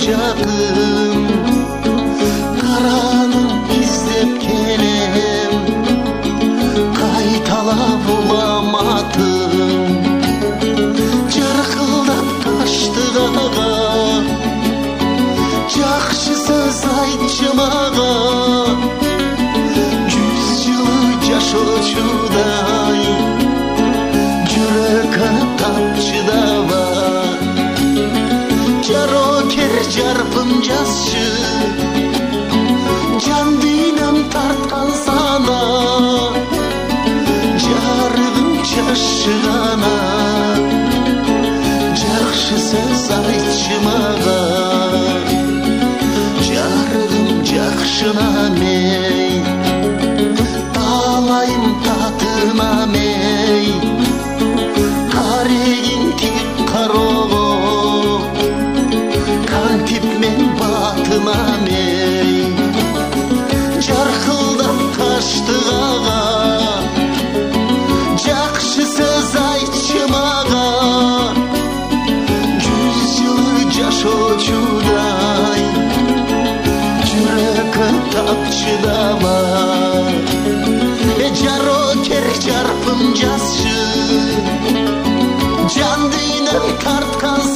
жакын каранын издеп келем кайталап уламадым жаркылдап таштыгага жакшы сөз айтчы мага 100 жылы жашоочудай жүрөккө тапчы даба жарокер жарпым жазчы жан дүйнөм тарткан сана жарыгым жашчы гана жакшы сөз айтчы мага жарыгым жакшына мей талайым татыма мей карегин тик карого кантип мен батыма мей жаркылдап таштыгага жакшы сөз айтчы мага 100 жылы жашоочудай жүрөккө тапчы даба жарокер жарпым жазчы жан дүйнөм тарткан